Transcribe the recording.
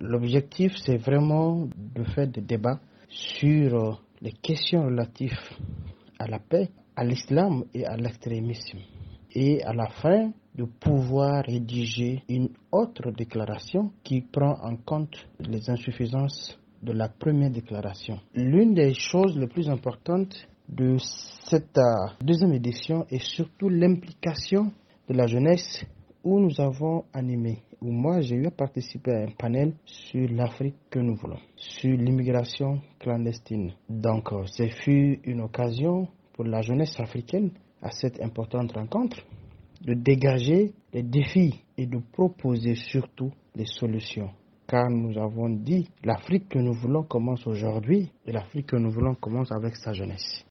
L'objectif, c'est vraiment de faire des débats sur les questions relatives à la paix, à l'islam et à l'extrémisme. Et à la fin, de pouvoir rédiger une autre déclaration qui prend en compte les insuffisances de la première déclaration. L'une des choses les plus importantes de cette deuxième édition est surtout l'implication de la jeunesse où nous avons animé, où moi j'ai eu à participer à un panel sur l'Afrique que nous voulons, sur l'immigration clandestine. Donc, ce fut une occasion pour la jeunesse africaine à cette importante rencontre de dégager les défis et de proposer surtout les solutions. Car nous avons dit, l'Afrique que nous voulons commence aujourd'hui et l'Afrique que nous voulons commence avec sa jeunesse.